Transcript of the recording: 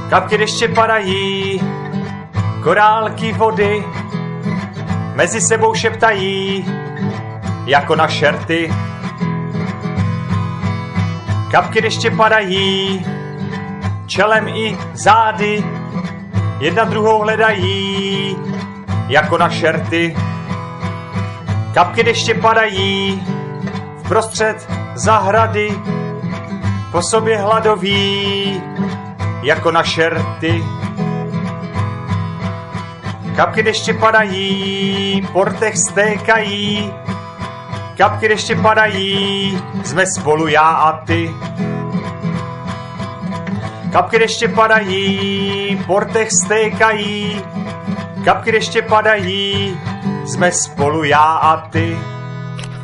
Kapky deště padají, korálky vody mezi sebou šeptají, jako na šerty. Kapky deště padají, čelem i zády, jedna druhou hledají, jako na šerty. Kapky deště padají, vprostřed zahrady, po sobě hladoví, jako na šerty. Kapky deště padají, portech stékají, kapky deště padají, jsme spolu já a ty. Kapky deště padají, portech stékají, kapky deště padají, jsme spolu já a ty.